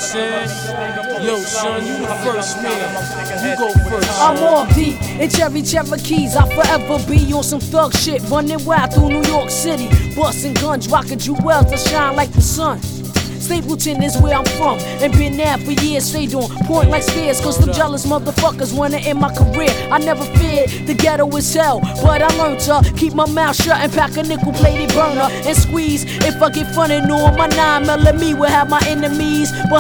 saying? Yo, son, you the first man. You go first. I'm all deep in Cherokees. I'll forever be on some thug shit, running wild through New York City, busting guns, rocking jewels that shine like the sun. Stapleton is where I'm from, and been there for years. Stayed on point like spears, cause them jealous motherfuckers wanna end my career. I never feared the ghetto is hell, but I learned to keep my mouth shut and pack a nickel-plated burner and squeeze. If I get funny, no, my 9mm will have my enemies. But